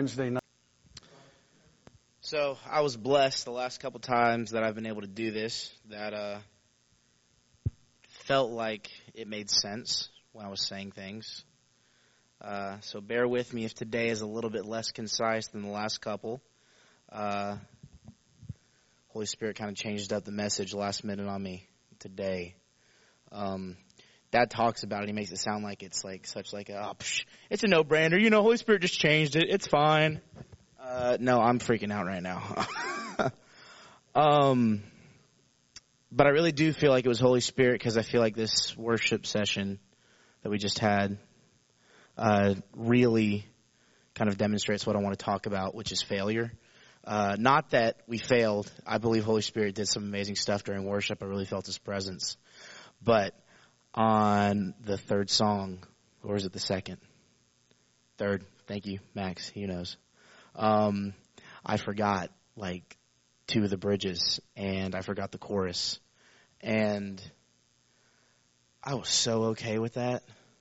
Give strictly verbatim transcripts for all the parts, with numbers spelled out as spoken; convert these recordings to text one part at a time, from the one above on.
Wednesday night. So I was blessed the last couple times that I've been able to do this, that uh, felt like it made sense when I was saying things. Uh, so bear with me if today is a little bit less concise than the last couple. Uh, Holy Spirit kind of changed up the message last minute on me today. Um, Dad talks about it. He makes it sound like it's like such like a, oh, psh, it's a no-brainer. You know, Holy Spirit just changed it. It's fine. Uh, no, I'm freaking out right now. um, but I really do feel like it was Holy Spirit because I feel like this worship session that we just had uh, really kind of demonstrates what I want to talk about, which is failure. Uh, not that we failed. I believe Holy Spirit did some amazing stuff during worship. I really felt His presence. But on the third song, or is it the second? Third. Thank you, Max. He knows. Um, I forgot like two of the bridges and I forgot the chorus, and I was so okay with that.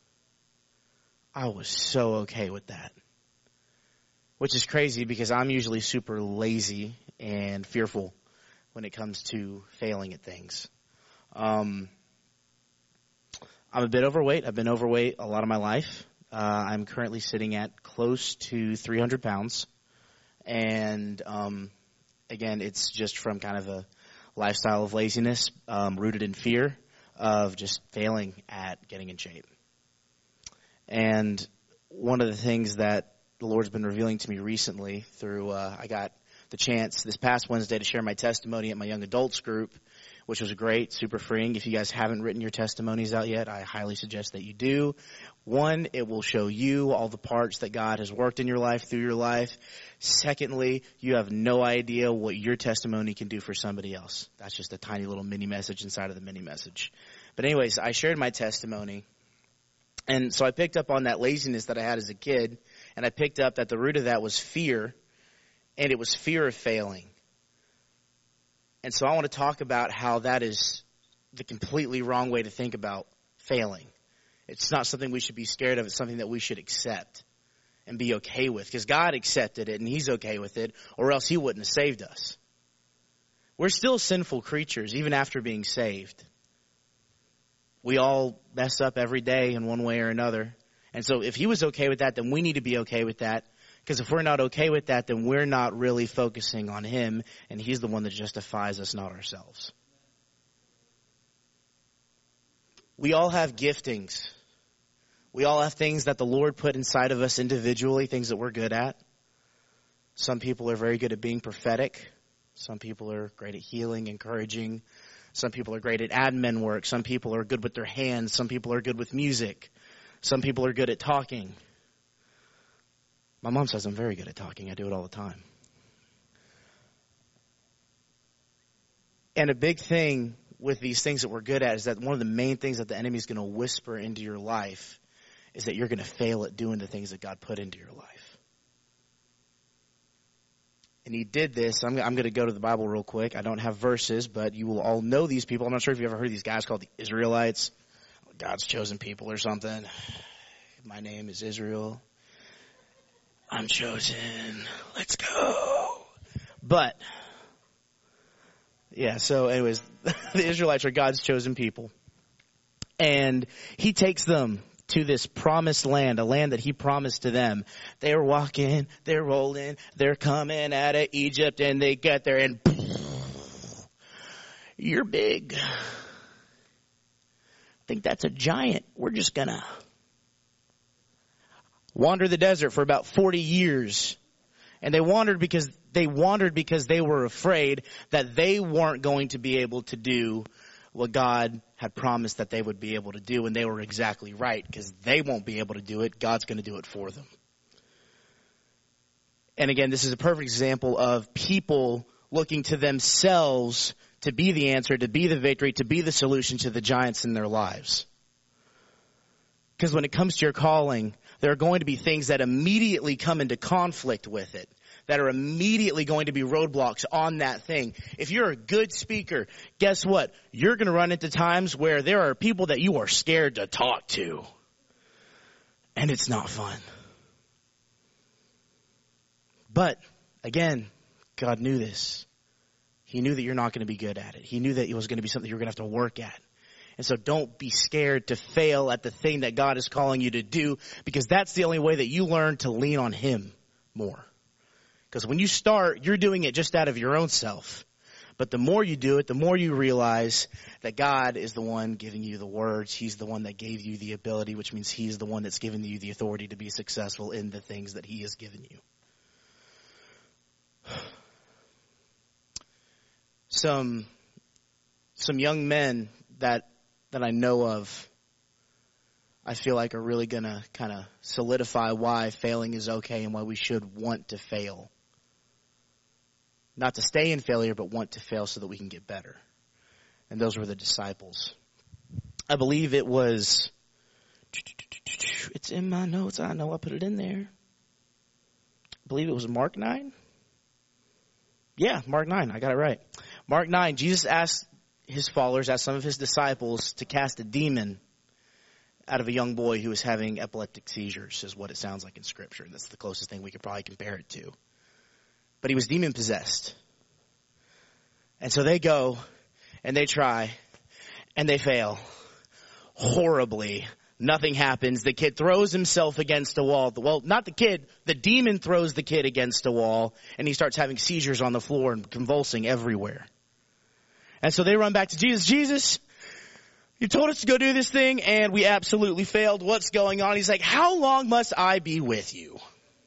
I was so okay with that, which is crazy because I'm usually super lazy and fearful when it comes to failing at things. Um, I'm a bit overweight. I've been overweight a lot of my life. Uh, I'm currently sitting at close to three hundred pounds. And, um, again, it's just from kind of a lifestyle of laziness, um, rooted in fear of just failing at getting in shape. And one of the things that the Lord's been revealing to me recently through, uh, I got the chance this past Wednesday to share my testimony at my young adults group, which was great, super freeing. If you guys haven't written your testimonies out yet, I highly suggest that you do. One, it will show you all the parts that God has worked in your life, through your life. Secondly, you have no idea what your testimony can do for somebody else. That's just a tiny little mini message inside of the mini message. But anyways, I shared my testimony. And so I picked up on that laziness that I had as a kid, and I picked up that the root of that was fear, and it was fear of failing. And so I want to talk about how that is the completely wrong way to think about failing. It's not something we should be scared of. It's something that we should accept and be okay with, because God accepted it and He's okay with it, or else He wouldn't have saved us. We're still sinful creatures even after being saved. We all mess up every day in one way or another. And so if He was okay with that, then we need to be okay with that. Because if we're not okay with that, then we're not really focusing on Him, and He's the one that justifies us, not ourselves. We all have giftings. We all have things that the Lord put inside of us individually, things that we're good at. Some people are very good at being prophetic. Some people are great at healing, encouraging. Some people are great at admin work. Some people are good with their hands. Some people are good with music. Some people are good at talking. My mom says I'm very good at talking. I do it all the time. And a big thing with these things that we're good at is that one of the main things that the enemy is going to whisper into your life is that you're going to fail at doing the things that God put into your life. And he did this. I'm, I'm going to go to the Bible real quick. I don't have verses, but you will all know these people. I'm not sure if you've ever heard of these guys called the Israelites, God's chosen people or something. My name is Israel. I'm chosen. Let's go. But, yeah, so anyways, the Israelites are God's chosen people. And He takes them to this promised land, a land that He promised to them. They're walking, they're rolling, they're coming out of Egypt, and they get there and you're big. I think that's a giant. We're just gonna wander the desert for about forty years. And they wandered because they wandered because they were afraid that they weren't going to be able to do what God had promised that they would be able to do. And they were exactly right, because they won't be able to do it. God's going to do it for them. And again, this is a perfect example of people looking to themselves to be the answer, to be the victory, to be the solution to the giants in their lives. Because when it comes to your calling, there are going to be things that immediately come into conflict with it, that are immediately going to be roadblocks on that thing. If you're a good speaker, guess what? You're going to run into times where there are people that you are scared to talk to. And it's not fun. But again, God knew this. He knew that you're not going to be good at it. He knew that it was going to be something you're going to have to work at. And so don't be scared to fail at the thing that God is calling you to do, because that's the only way that you learn to lean on him more. Because when you start, you're doing it just out of your own self. But the more you do it, the more you realize that God is the one giving you the words. He's the one that gave you the ability, which means he's the one that's given you the authority to be successful in the things that he has given you. Some, some young men that, that I know of, I feel like are really going to kind of solidify why failing is okay and why we should want to fail. Not to stay in failure, but want to fail so that we can get better. And those were the disciples. I believe it was, it's in my notes. I know I put it in there. I believe it was Mark nine. Yeah, Mark nine. I got it right. Mark nine, Jesus asked his followers, asked some of his disciples to cast a demon out of a young boy who was having epileptic seizures, is what it sounds like in Scripture. That's the closest thing we could probably compare it to. But he was demon possessed. And so they go and they try and they fail horribly. Nothing happens. The kid throws himself against a wall. Well, not the kid. The demon throws the kid against a wall and he starts having seizures on the floor and convulsing everywhere. And so they run back to Jesus. Jesus, you told us to go do this thing and we absolutely failed. What's going on? He's like, how long must I be with you?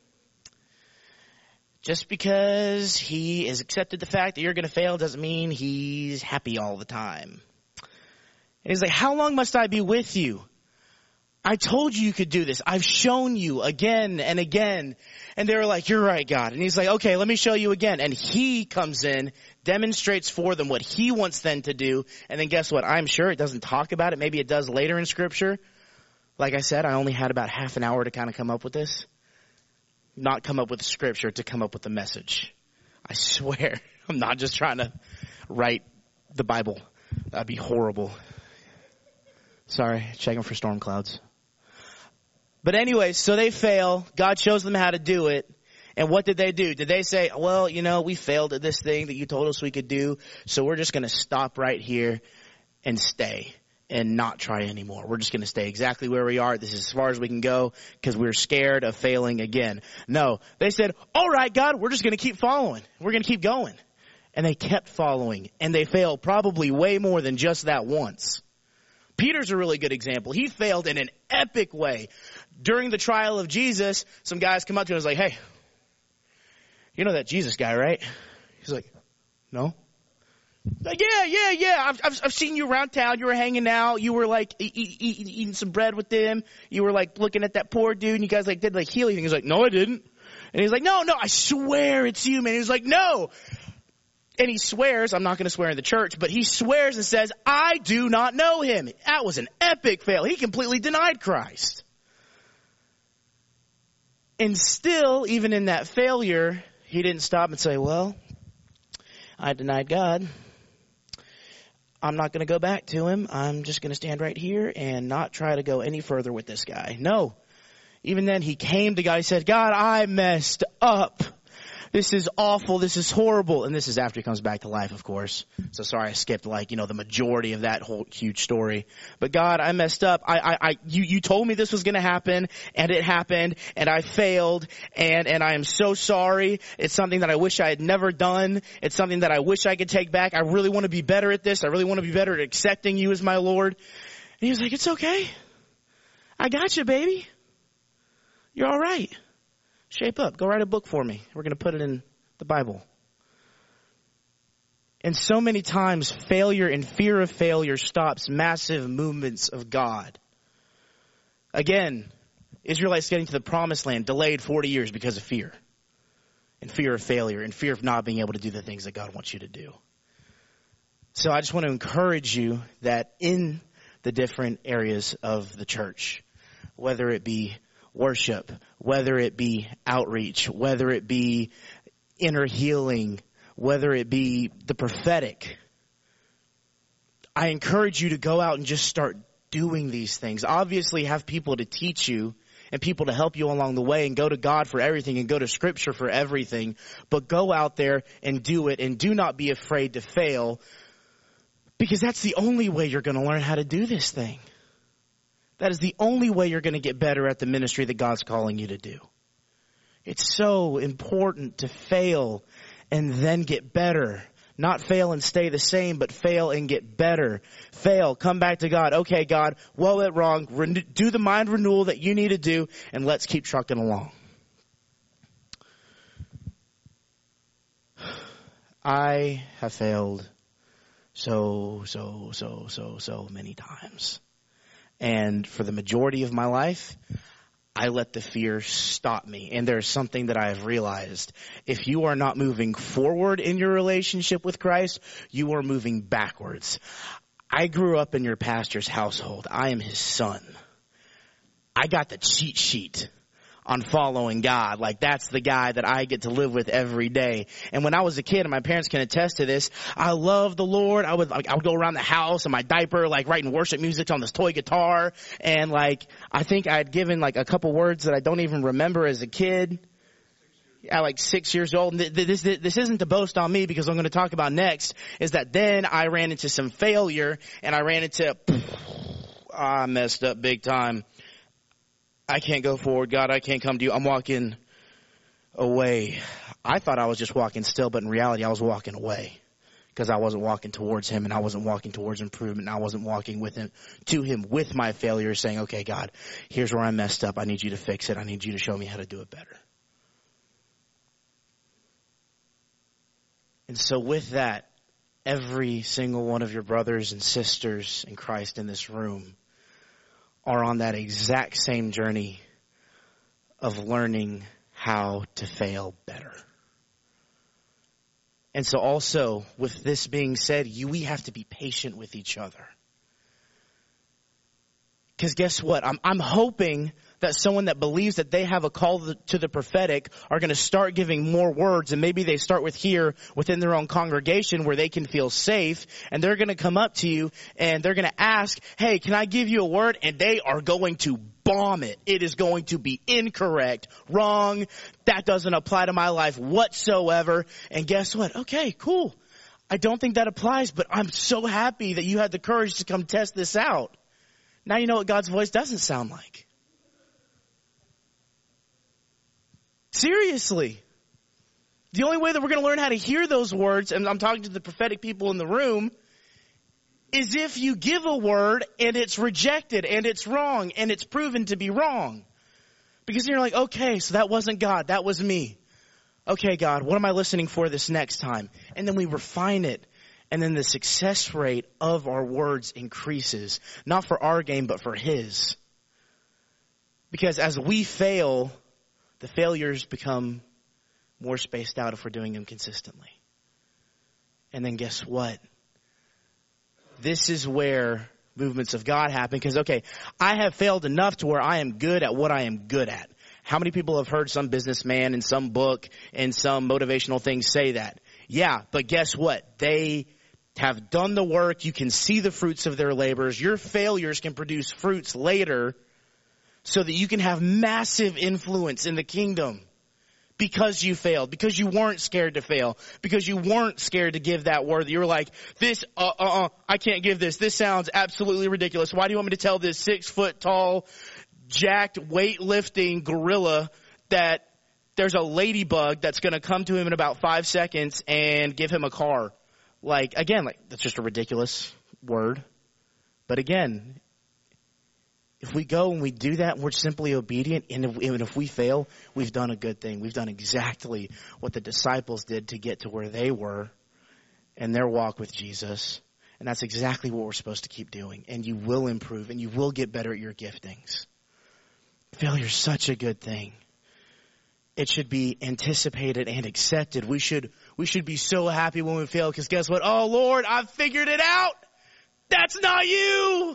Just because he has accepted the fact that you're going to fail doesn't mean he's happy all the time. And he's like, how long must I be with you? I told you you could do this. I've shown you again and again. And they were like, you're right, God. And he's like, okay, let me show you again. And he comes in, demonstrates for them what he wants them to do. And then guess what? I'm sure it doesn't talk about it. Maybe it does later in Scripture. Like I said, I only had about half an hour to kind of come up with this. Not come up with Scripture, to come up with the message. I swear, I'm not just trying to write the Bible. That'd be horrible. Sorry, checking for storm clouds. But anyway, so they fail. God shows them how to do it. And what did they do? Did they say, well, you know, we failed at this thing that you told us we could do, so we're just going to stop right here and stay and not try anymore. We're just going to stay exactly where we are. This is as far as we can go because we're scared of failing again. No, they said, all right, God, we're just going to keep following. We're going to keep going. And they kept following, and they failed probably way more than just that once. Peter's a really good example. He failed in an epic way. During the trial of Jesus, some guys come up to him and was like, hey, you know that Jesus guy, right? He's like, no. Like, yeah, yeah, yeah. I've, I've, I've seen you around town. You were hanging out. You were like eat, eat, eat, eating some bread with them. You were like looking at that poor dude, and you guys like did like healing. He's like, no, I didn't. And he's like, no, no, I swear it's you, man. He's like, no. And he swears, I'm not going to swear in the church, but he swears and says, I do not know him. That was an epic fail. He completely denied Christ. And still, even in that failure, he didn't stop and say, well, I denied God. I'm not going to go back to him. I'm just going to stand right here and not try to go any further with this guy. No. Even then, he came to God. He said, God, I messed up. This is awful. This is horrible. And this is after he comes back to life, of course. So sorry I skipped like, you know, the majority of that whole huge story. But God, I messed up. I, I, I you, you told me this was going to happen, and it happened, and I failed, and, and I am so sorry. It's something that I wish I had never done. It's something that I wish I could take back. I really want to be better at this. I really want to be better at accepting you as my Lord. And he was like, it's okay. I got you, baby. You're all right. Shape up. Go write a book for me. We're going to put it in the Bible. And so many times, failure and fear of failure stops massive movements of God. Again, Israelites getting to the promised land delayed forty years because of fear. And fear of failure and fear of not being able to do the things that God wants you to do. So I just want to encourage you that in the different areas of the church, whether it be worship, whether it be outreach, whether it be inner healing, whether it be the prophetic, I encourage you to go out and just start doing these things. Obviously, have people to teach you and people to help you along the way, and go to God for everything and go to Scripture for everything. But go out there and do it, and do not be afraid to fail, because that's the only way you're going to learn how to do this thing. That is the only way you're going to get better at the ministry that God's calling you to do. It's so important to fail and then get better. Not fail and stay the same, but fail and get better. Fail, come back to God. Okay, God, what went wrong? Renew, do the mind renewal that you need to do, and let's keep trucking along. I have failed so, so, so, so, so many times. And for the majority of my life, I let the fear stop me. And there's something that I have realized. If you are not moving forward in your relationship with Christ, you are moving backwards. I grew up in your pastor's household. I am his son. I got the cheat sheet on following God. Like, that's the guy that I get to live with every day. And when I was a kid, and my parents can attest to this, I loved the Lord. I would like I would go around the house in my diaper, like writing worship music on this toy guitar. And like, I think I had given like a couple words that I don't even remember as a kid. At like six years old. And this, this, this isn't to boast on me, because what I'm going to talk about next is that then I ran into some failure, and I ran into, I messed up big time. I can't go forward. God, I can't come to you. I'm walking away. I thought I was just walking still, but in reality, I was walking away, because I wasn't walking towards him, and I wasn't walking towards improvement, and I wasn't walking with him, to him with my failure, saying, okay, God, here's where I messed up. I need you to fix it. I need you to show me how to do it better. And so with that, every single one of your brothers and sisters in Christ in this room are on that exact same journey of learning how to fail better. And so also, with this being said, you, we have to be patient with each other. Because guess what? I'm, I'm hoping that someone that believes that they have a call to the prophetic are going to start giving more words, and maybe they start with here within their own congregation where they can feel safe, and they're going to come up to you and they're going to ask, hey, can I give you a word? And they are going to bomb it. It is going to be incorrect, wrong. That doesn't apply to my life whatsoever. And guess what? Okay, cool. I don't think that applies, but I'm so happy that you had the courage to come test this out. Now you know what God's voice doesn't sound like. Seriously. The only way that we're going to learn how to hear those words, and I'm talking to the prophetic people in the room, is if you give a word and it's rejected and it's wrong and it's proven to be wrong. Because you're like, okay, so that wasn't God, that was me. Okay, God, what am I listening for this next time? And then we refine it. And then the success rate of our words increases. Not for our gain, but for his. Because as we fail, the failures become more spaced out if we're doing them consistently. And then guess what? This is where movements of God happen. Because, okay, I have failed enough to where I am good at what I am good at. How many people have heard some businessman in some book and some motivational things say that? Yeah, but guess what? They have done the work. You can see the fruits of their labors. Your failures can produce fruits later so that you can have massive influence in the kingdom because you failed, because you weren't scared to fail, because you weren't scared to give that word. You were like, this, uh, uh, uh, I can't give this. This sounds absolutely ridiculous. Why do you want me to tell this six foot tall, jacked, weightlifting gorilla that there's a ladybug that's going to come to him in about five seconds and give him a car? Like, again, like, that's just a ridiculous word. But again, if we go and we do that and we're simply obedient, and if, even if we fail, we've done a good thing. We've done exactly what the disciples did to get to where they were in their walk with Jesus. And that's exactly what we're supposed to keep doing. And you will improve and you will get better at your giftings. Failure is such a good thing. It should be anticipated and accepted. We should we should be so happy when we fail, because guess what? Oh, Lord, I've figured it out. That's not you.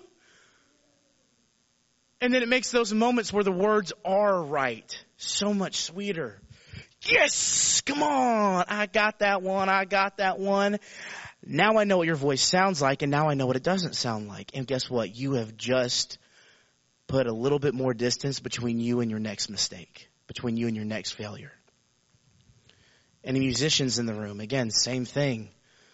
And then it makes those moments where the words are right so much sweeter. Yes, come on. I got that one. I got that one. Now I know what your voice sounds like, and now I know what it doesn't sound like. And guess what? You have just put a little bit more distance between you and your next mistake, between you and your next failure. Any musicians in the room, again, same thing.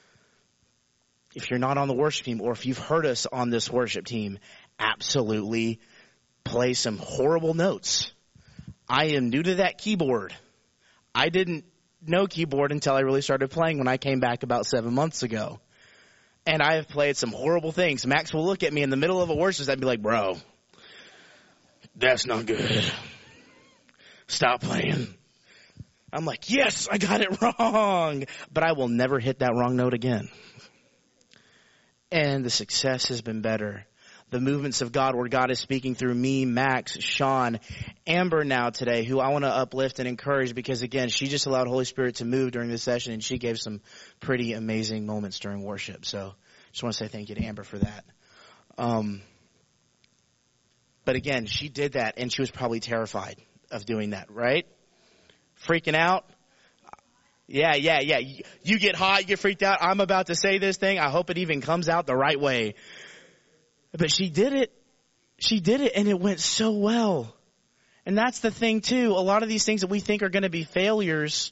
If you're not on the worship team, or if you've heard us on this worship team, absolutely play some horrible notes. I am new to that keyboard. I didn't know keyboard until I really started playing when I came back about seven months ago. And I have played some horrible things. Max will look at me in the middle of a worship and be like, bro, that's not good. Stop playing. I'm like, yes, I got it wrong. But I will never hit that wrong note again. And the success has been better. The movements of God, where God is speaking through me, Max, Sean, Amber now today, who I want to uplift and encourage because, again, she just allowed Holy Spirit to move during this session, and she gave some pretty amazing moments during worship. So just want to say thank you to Amber for that. Um, but, again, she did that, and she was probably terrified of doing that, right? Freaking out. Yeah, yeah, yeah. You get hot, you get freaked out. I'm about to say this thing. I hope it even comes out the right way. But she did it. She did it, and it went so well. And that's the thing, too. A lot of these things that we think are going to be failures,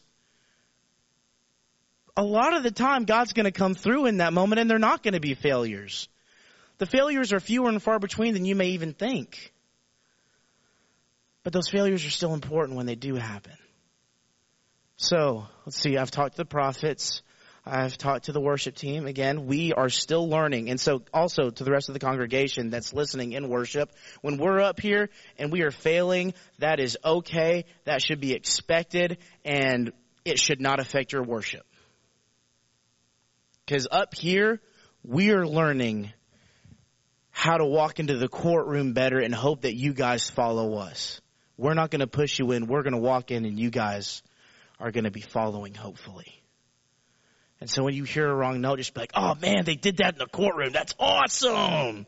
a lot of the time God's going to come through in that moment, and they're not going to be failures. The failures are fewer and far between than you may even think. But those failures are still important when they do happen. So, let's see, I've talked to the prophets. I've talked to the worship team. Again, we are still learning. And so also to the rest of the congregation that's listening in worship, when we're up here and we are failing, that is okay. That should be expected, and it should not affect your worship. Because up here, we are learning how to walk into the courtroom better and hope that you guys follow us. We're not going to push you in. We're going to walk in, and you guys are going to be following, hopefully. And so when you hear a wrong note, just be like, oh, man, they did that in the courtroom. That's awesome.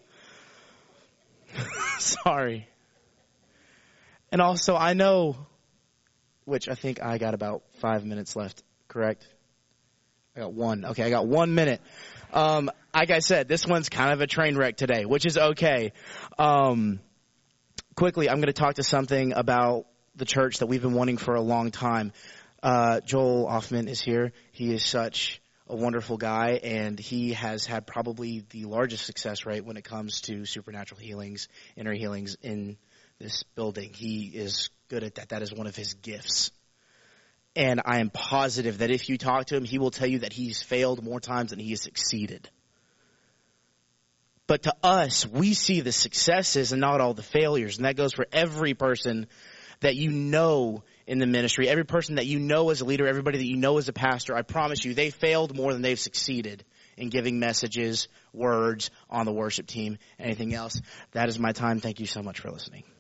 Sorry. And also, I know, which I think I got about five minutes left, correct? I got one. Okay, I got one minute. Um, like I said, this one's kind of a train wreck today, which is okay. Um, quickly, I'm going to talk to something about the church that we've been wanting for a long time. Uh, Joel Hoffman is here. He is such a wonderful guy, and he has had probably the largest success rate when it comes to supernatural healings, inner healings in this building. He is good at that. That is one of his gifts. And I am positive that if you talk to him, he will tell you that he's failed more times than he has succeeded. But to us, we see the successes and not all the failures. And that goes for every person that you know in the ministry, every person that you know as a leader, everybody that you know as a pastor. I promise you, they failed more than they've succeeded in giving messages, words on the worship team, anything else. That is my time. Thank you so much for listening.